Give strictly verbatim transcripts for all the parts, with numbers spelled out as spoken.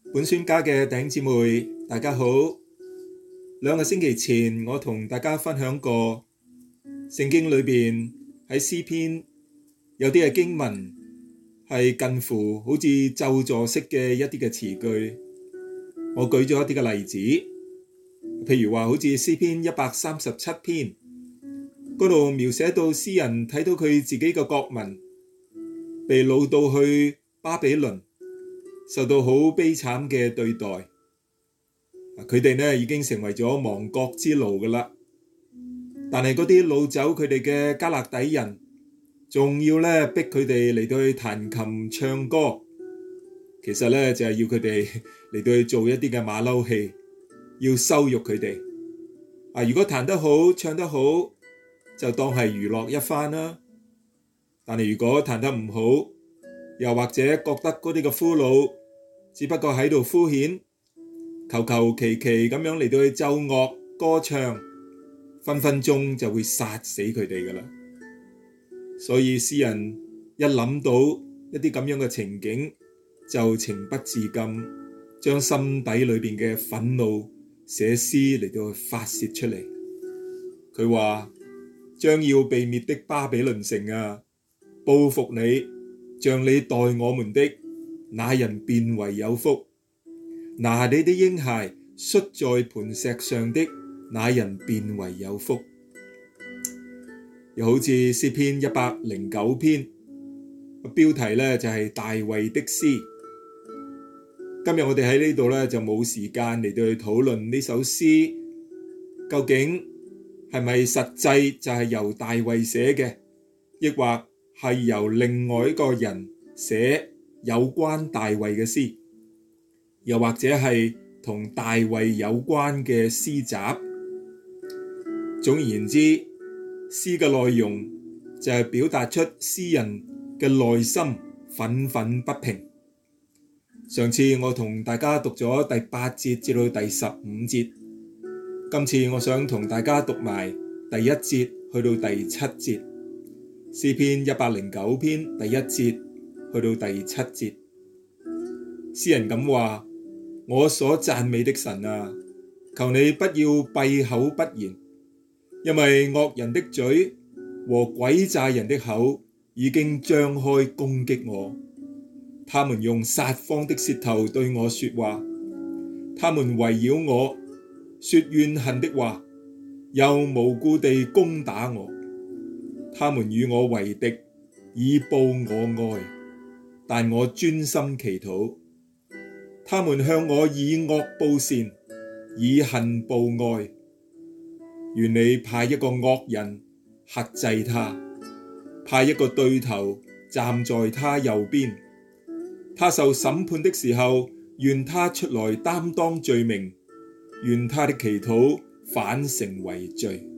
本宣家嘅弟兄姊妹，大家好。兩個星期前，我同大家分享過聖經裏邊喺詩篇有啲嘅經文係近乎好似咒詛式嘅一啲嘅詞句。我舉咗一啲嘅例子，譬如話好似詩篇一百三十七篇嗰度描寫到詩人睇到佢自己嘅國民被擄到去巴比倫，受到好悲慘嘅對待，佢哋呢已經成為咗亡國之奴噶啦。但係嗰啲擄走佢哋嘅迦勒底人，仲要呢逼佢哋嚟到去彈琴唱歌，其實呢就係要佢哋嚟到去做一啲嘅馬騮戲，要羞辱佢哋。啊，如果彈得好，唱得好，就當係娛樂一番啦。但係如果彈得唔好，又或者覺得嗰啲嘅俘虜只不過喺度敷衍，求求其其咁樣嚟到去奏樂歌唱，分分鐘就會殺死佢哋噶啦。所以詩人一諗到一啲咁樣嘅情景，就情不自禁將心底裏邊嘅憤怒寫詩嚟到去發洩出嚟。佢話：將要被滅的巴比倫城啊，報復你，像你待我們的那人便為有福；拿你的嬰孩摔在磐石上的那人便為有福。又好似詩篇一百零九篇，標題呢就係大衛的詩。今日我哋喺呢度呢就冇時間嚟到去討論呢首詩究竟係咪實際就係由大衛寫嘅，抑或係由另外一個人寫有關大衛嘅詩，又或者係同大衛有關嘅詩集。總而言之，詩嘅內容就係表達出詩人嘅內心憤憤不平。上次我同大家讀咗第八節至到第十五節，今次我想同大家讀埋第一節去到第七節。詩篇一百零九篇第一節去到第七節，詩人咁話：我所讚美的神啊，求你不要閉口不言，因為惡人的嘴和詭詐人的口已經張開攻擊我，他們用撒謊的舌頭對我說話，他們圍繞我說怨恨的話，又無故地攻打我。他們與我為敵，以報我愛，但我專心祈禱。他們向我以惡報善，以恨報愛。願你派一個惡人轄制他，派一個對頭站在他右邊。他受審判的時候，願他出來擔當罪名，願他的祈禱反成為罪。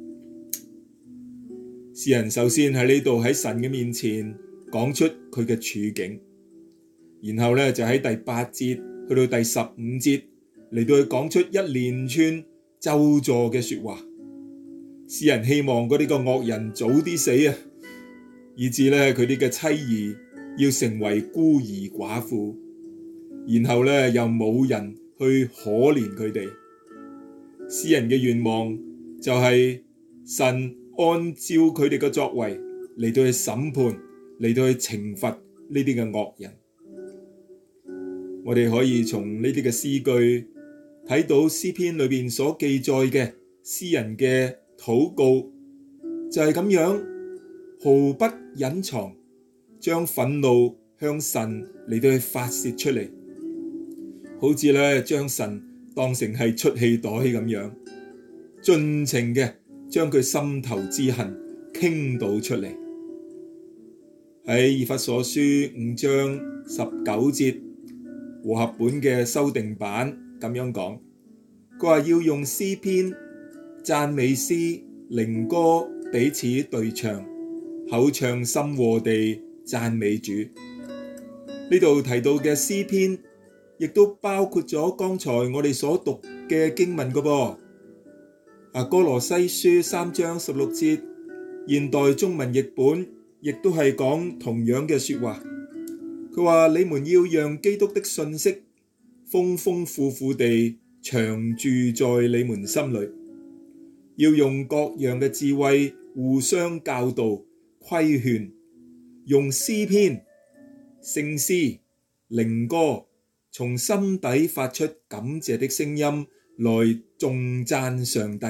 詩人首先喺呢度喺神嘅面前講出佢嘅處境，然後咧就喺第八節去到第十五節嚟到去講出一連串咒詛嘅說話。詩人希望嗰啲個惡人早啲死啊，以致咧佢哋嘅妻兒要成為孤兒寡婦，然後咧又冇人去可憐佢哋。詩人嘅願望就係神按照佢哋嘅作為嚟到去審判，嚟到去懲罰呢啲嘅惡人。我哋可以從呢啲嘅詩句睇到詩篇裏邊所記載嘅詩人嘅禱告，就係咁樣毫不隱藏，將憤怒向神嚟到去發洩出嚟，好似咧將神當成係出氣袋咁樣，盡情嘅將佢心頭之恨傾倒出嚟。喺以弗所書五章十九節和合本嘅修訂版咁樣講，佢話要用詩篇、讚美詩、靈歌彼此對唱，口唱心和地讚美主。呢度提到嘅詩篇，亦都包括咗剛才我哋所讀嘅經文噶噃。啊，歌羅西書三章十六節，現代中文譯本亦都係講同樣嘅說話。佢話：你們要讓基督的信息豐豐富富地常住在你們心裏，要用各樣嘅智慧互相教導規勸，用詩篇、聖詩、靈歌，從心底發出感謝的聲音來頌讚上帝。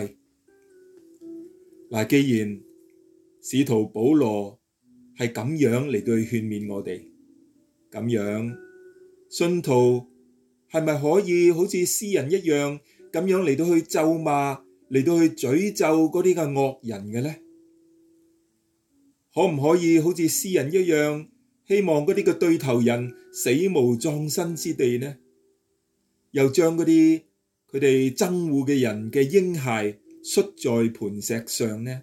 嗱，既然使徒保羅係咁樣嚟到去勸勉我哋，咁樣信徒係咪可以好似詩人一樣咁樣嚟到去咒罵，嚟到去詛咒嗰啲嘅惡人嘅呢？可唔可以好似詩人一樣，希望嗰啲嘅對頭人死無葬身之地呢？又將嗰啲佢哋憎惡嘅人嘅嬰孩摔在磐石上呢？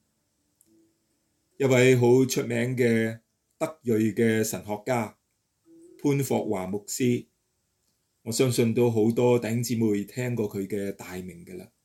一位好出名嘅德裔嘅神學家潘霍華牧師，我相信都好多弟兄姊妹聽過佢嘅大名㗎喇。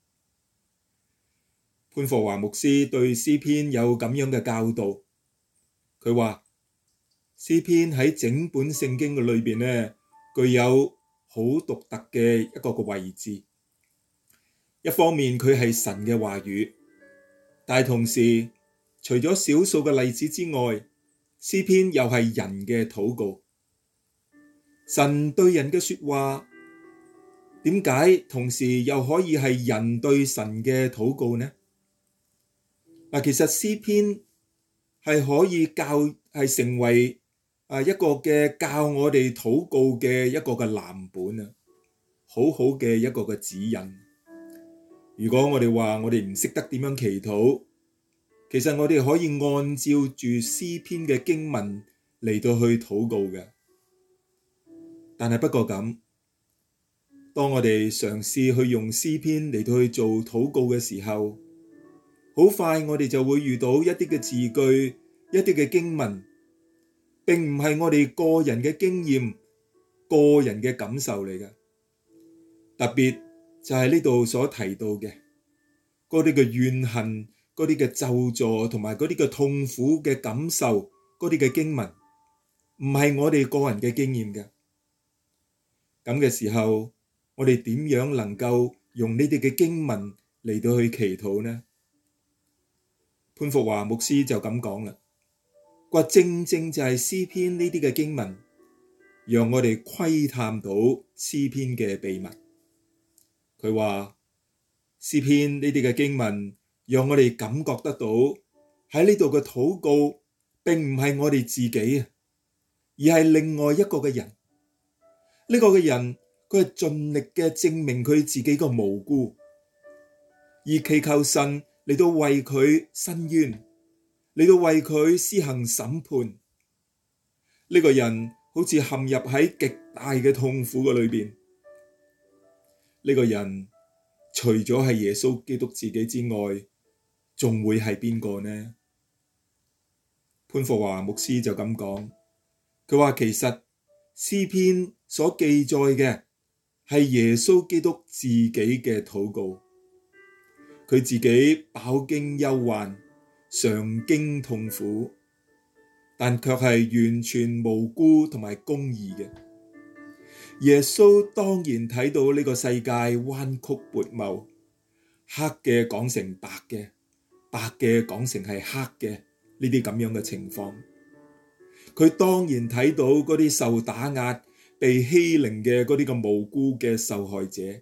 潘霍華牧師對詩篇有咁樣嘅教導，佢話詩篇喺整本聖經嘅裏邊呢，具有好獨特嘅一個個位置。一方面佢係神嘅話語，但係同時除咗少數嘅例子之外，詩篇又係人嘅禱告。神對人嘅說話，點解同時又可以係人對神嘅禱告呢？嗱，其實詩篇係可以教係成為啊一個嘅教我哋禱告嘅一個嘅藍本啊，好好嘅一個嘅指引。如果我哋話我哋唔識得點樣祈禱，其實我哋可以按照住詩篇嘅經文嚟到去禱告嘅。但係不過咁，當我哋嘗試去用詩篇嚟到去做禱告嘅時候，好快我哋就會遇到一啲嘅字句，一啲嘅經文，並唔係我哋個人嘅經驗、個人嘅感受嚟嘅。特別就係呢度所提到嘅嗰啲嘅怨恨、嗰啲嘅咒詛同埋嗰啲嘅痛苦嘅感受，嗰啲嘅經文，唔係我哋個人嘅經驗嘅。咁嘅時候，我哋點樣能夠用呢啲嘅經文嚟到去祈禱呢？潘霍華牧師就咁講啦，話正正就係詩篇呢啲嘅經文，讓我哋窺探到詩篇嘅秘密。佢話詩篇呢啲嘅經文，讓我哋感覺得到喺呢度嘅禱告，並唔係我哋自己啊，而係另外一個嘅人。呢個嘅人，佢係盡力嘅證明佢自己嘅無辜，而祈求神嚟到為佢伸冤，嚟到為佢施行審判。呢個人好似陷入喺極大嘅痛苦嘅裏邊。呢個人除咗係耶穌基督自己之外，仲會係邊個呢？潘霍華牧師就咁講，佢話其實詩篇所記載嘅係耶穌基督自己嘅禱告，佢自己飽經憂患，常經痛苦，但卻係完全無辜同埋公義嘅。耶穌當然睇到呢個世界彎曲悖謬，黑嘅講成白嘅，白嘅講成係黑嘅，呢啲咁樣嘅情況。佢當然睇到嗰啲受打壓、被欺凌嘅嗰啲咁無辜嘅受害者，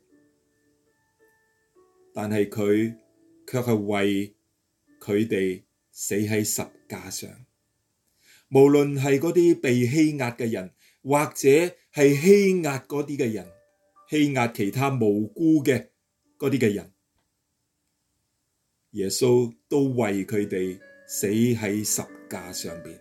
但係佢卻係為佢哋死喺十架上。無論係嗰啲被欺壓嘅人，或者係欺壓嗰啲嘅人，欺壓其他無辜嘅嗰啲嘅人，耶穌都為佢哋死喺十架上邊。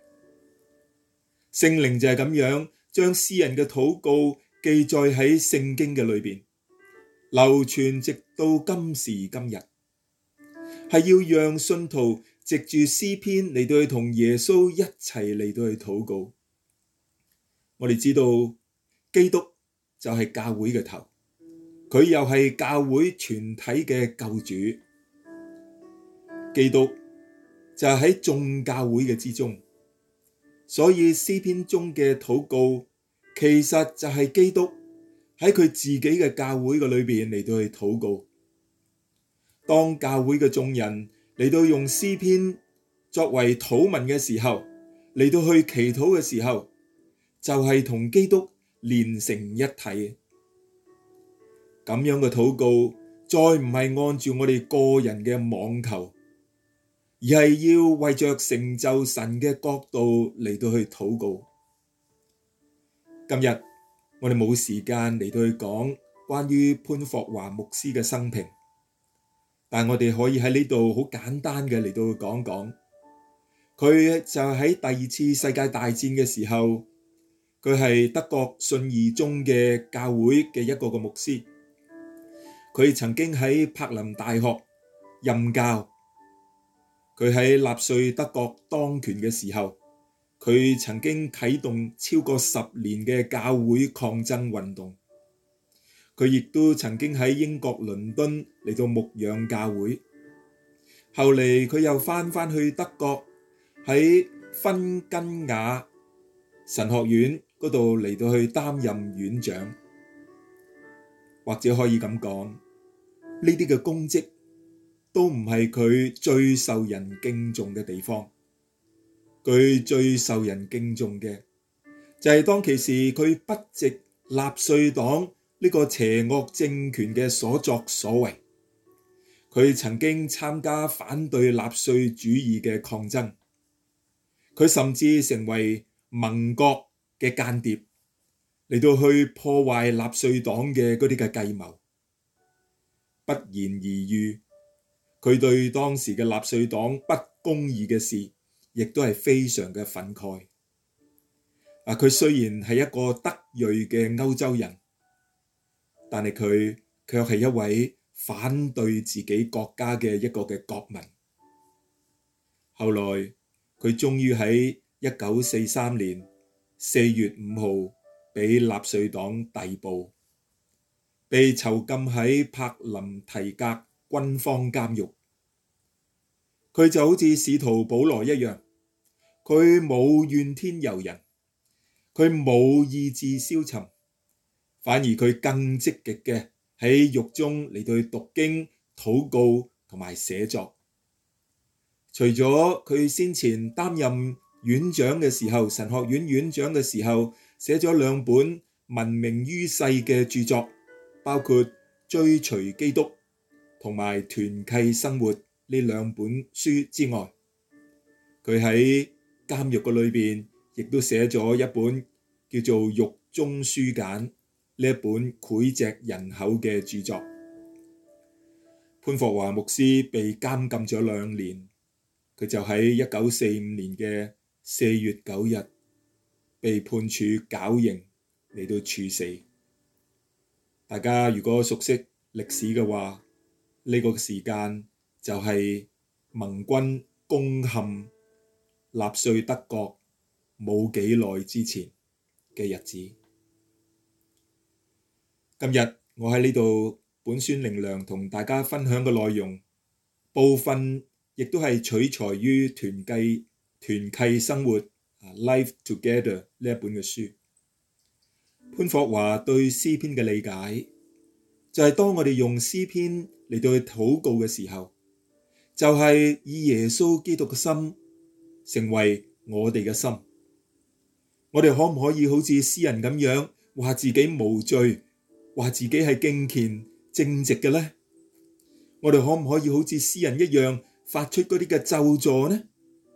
聖靈就係咁樣將詩人嘅禱告記載喺聖經嘅裏邊，流傳直到今時今日，係要讓信徒藉住詩篇嚟到去同耶穌一齊嚟到去禱告。我哋知道基督就係教會嘅頭，佢又係教會全體嘅救主。基督就係喺眾教會嘅之中。所以詩篇中嘅禱告，其實就係基督喺佢自己嘅教會嘅裏邊嚟到去禱告。當教會嘅眾人嚟到用詩篇作為禱文嘅時候，嚟到去祈禱嘅時候，就係同基督連成一體。咁樣嘅禱告再唔係按住我哋個人嘅妄求，而係要為着成就神嘅國度嚟到去禱告。今日我哋冇時間嚟到去講關於潘霍華牧師嘅生平，但我哋可以喺呢度好簡單嘅嚟到去講講，佢就喺第二次世界大戰嘅時候，佢係德國信義宗嘅教會嘅一個個牧師。佢曾經喺柏林大學任教。佢喺納粹德國當權嘅時候，佢曾經啟動超過十年嘅教會抗爭運動。佢亦都曾經喺英國倫敦嚟到牧養教會。後嚟佢又翻返去德國，喺芬根雅神學院嗰度嚟到去擔任院長。或者可以咁講，呢啲嘅功績都唔係佢最受人敬重嘅地方。佢最受人敬重嘅就係當其時佢不值納粹黨呢個邪惡政權嘅所作所為。佢曾經參加反對納粹主義嘅抗爭，佢甚至成為盟國嘅間諜嚟到去破壞納粹黨嘅嗰啲嘅計謀。不言而喻，佢對當時嘅納粹黨不公義嘅事，亦都係非常嘅憤慨。啊，佢雖然係一個德裔嘅歐洲人，但係佢卻係一位反對自己國家嘅一個嘅國民。後來佢終於喺一九四三年四月五號俾納粹黨逮捕，被囚禁喺柏林提格軍方監獄。佢就好似使徒保羅一樣，佢冇怨天尤人，佢冇意志消沉，反而佢更積極嘅喺獄中嚟到去讀經、禱告同埋寫作。除咗佢先前擔任院長嘅時候，神學院院長嘅時候寫咗兩本聞名於世嘅著作，包括《追隨基督》同埋《團契生活》呢兩本書之外，佢喺監獄嘅裏邊亦都寫咗一本叫做《獄中書簡》呢一本膾炙人口嘅著作。潘霍華牧師被監禁咗兩年，佢就喺一九四五年嘅四月九日被判處絞刑嚟到處死。大家如果熟悉歷史嘅話，呢個時間就係盟軍攻陷納粹德國冇幾耐之前嘅日子。今日我喺呢度本宣靈糧同大家分享嘅內容，部分亦都係取材於團契團契生活 Life Together 呢一本嘅書。潘霍華對詩篇嘅理解就係當我哋用詩篇嚟到去禱告嘅時候，就係以耶穌基督嘅心成為我哋嘅心。我哋可唔可以好似詩人咁樣話自己無罪，話自己係敬虔正直嘅呢？我哋可唔可以好似詩人一樣發出嗰啲嘅咒詛呢？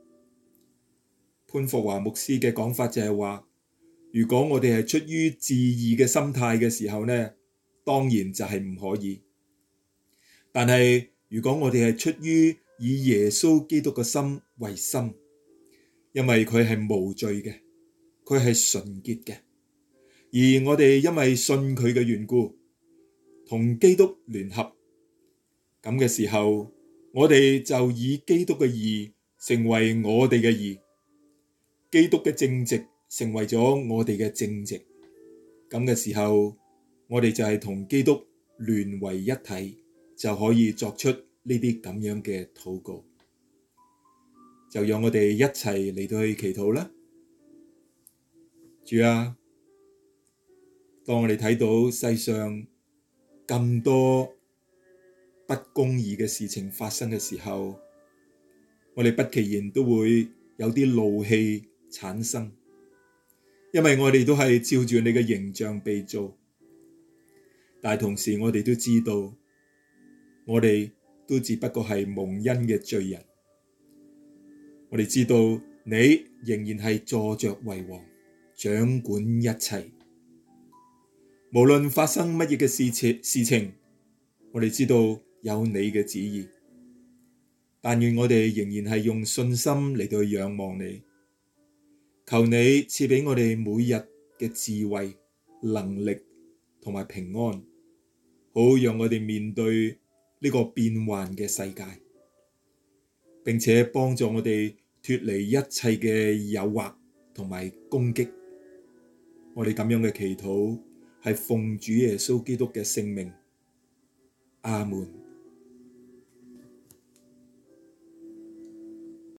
潘霍華牧師嘅講法就係話，如果我哋係出於自義嘅心態嘅時候呢，當然就係唔可以。但係如果我哋係出於以耶穌基督嘅心為心，因為佢係無罪嘅，佢係純潔嘅，而我哋因為信佢嘅緣故，同基督聯合，咁嘅時候，我哋就以基督嘅義成為我哋嘅義，基督嘅正直成為咗我哋嘅正直。咁嘅時候，我哋就係同基督聯為一體，就可以作出呢啲咁樣嘅禱告。就讓我哋一齊嚟到去祈禱啦。主啊， 當我哋睇到世上咁多不公義嘅事情發生嘅時候，我哋不其然都會有啲怒氣產生，因為我哋都係照住你嘅形象被造，但係同時我哋都知道，我哋都只不過係蒙恩嘅罪人。我哋知道你仍然係坐着為王，掌管一切。無論發生乜嘢嘅事情，事情，我哋知道有你嘅旨意。但願我哋仍然係用信心嚟到去仰望你，求你賜俾我哋每日嘅智慧、能力同埋平安，好讓我哋面對呢個變幻嘅世界，並且幫助我哋脫離一切嘅誘惑同埋攻擊。我哋咁樣嘅祈禱係奉主耶穌基督嘅聖名，阿門。